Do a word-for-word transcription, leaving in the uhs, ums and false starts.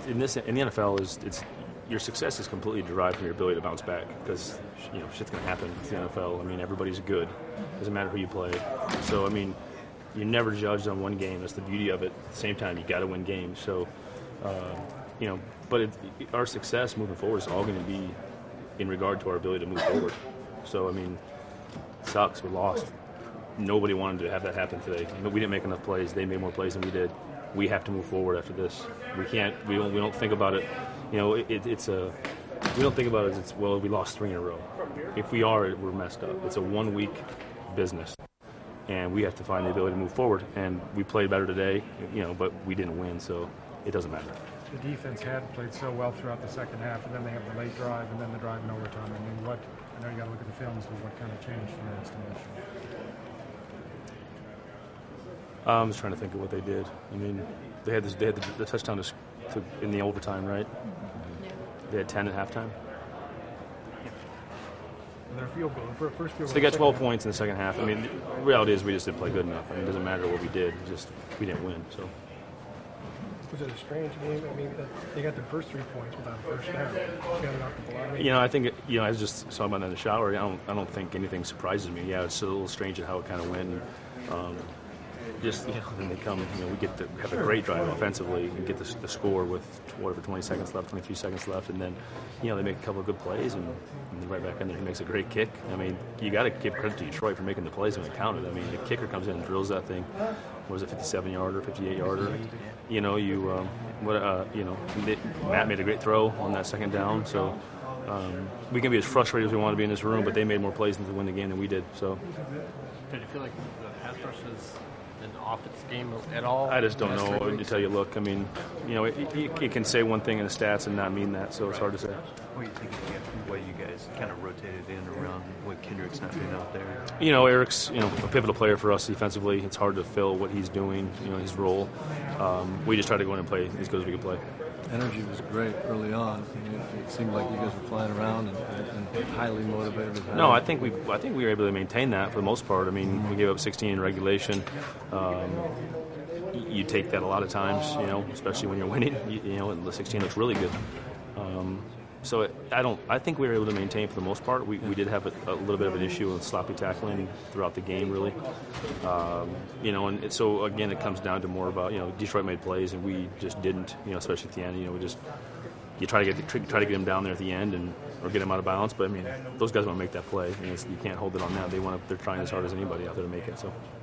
in this in the N F L is it's your success is completely derived from your ability to bounce back because you know shit's gonna happen with the N F L. I mean, everybody's good. Doesn't matter who you play. So I mean, you're never judged on one game. That's the beauty of it. At the same time, you got to win games. So uh, you know, but it, our success moving forward is all going to be in regard to our ability to move forward. So I mean, it sucks. We lost. Nobody wanted to have that happen today. We didn't make enough plays. They made more plays than we did. We have to move forward after this. We can't. We don't. We don't think about it. You know, it, it's a. We don't think about it as it's well. We lost three in a row. If we are, we're messed up. It's a one-week business, and we have to find the ability to move forward. And we played better today, you know, but we didn't win, so it doesn't matter. The defense had played so well throughout the second half, and then they have the late drive, and then the drive in overtime. I mean, what? I know you got to look at the films, but what kind of changed in your estimation? I'm just trying to think of what they did. I mean, they had this. They had the, the touchdown to, to, in the overtime, right? Yeah. They had ten at halftime. And their field goal, for first field goal. So they got twelve points in the second half. I mean, the reality is we just didn't play good enough. I mean, it doesn't matter what we did. Just we didn't win. So. Was it a strange game? I mean, they got their first three points without a first down. Got it off the block. You know, I think it, you know I was just talking about that in the shower. I don't. I don't think anything surprises me. Yeah, it's a little strange at how it kind of went. And, um, Just you know, then they come. You know, we get to have a great drive offensively and get the, the score with whatever twenty seconds left, twenty-three seconds left, and then you know they make a couple of good plays and, and then right back in there he makes a great kick. I mean, you got to give credit to Detroit for making the plays when it counted. I mean, the kicker comes in and drills that thing. What was it, fifty-seven yarder, fifty-eight yarder? You know, you um, what uh, you know, Matt made a great throw on that second down. So um, we can be as frustrated as we want to be in this room, but they made more plays to win the game than we did. So. Did you feel like the pass rush is an offense game at all? I just don't know until you look. I mean, you know, it, it, it can say one thing in the stats and not mean that, so it's hard to say. What do you think of the way you guys kind of rotated in around when Kendrick's not being out there? You know, Eric's you know a pivotal player for us defensively. It's hard to fill what he's doing, you know, his role. Um, we just try to go in and play as good as we can play. Energy was great early on. I mean, it seemed like you guys were flying around and, and highly motivated. No, I think we I think we were able to maintain that for the most part. I mean, we gave up sixteen in regulation. Um, you take that a lot of times, you know, especially when you're winning. You, you know, and the sixteen looks really good. Um, so it, I don't. I think we were able to maintain for the most part. We we did have a, a little bit of an issue with sloppy tackling throughout the game, really. Um, you know, and it, so again, it comes down to more about you know Detroit made plays and we just didn't. You know, especially at the end. You know, we just you try to get try to get them down there at the end and or get them out of bounds. But I mean, those guys want to make that play. And it's, you can't hold it on them. They want to. They're trying as hard as anybody out there to make it. So.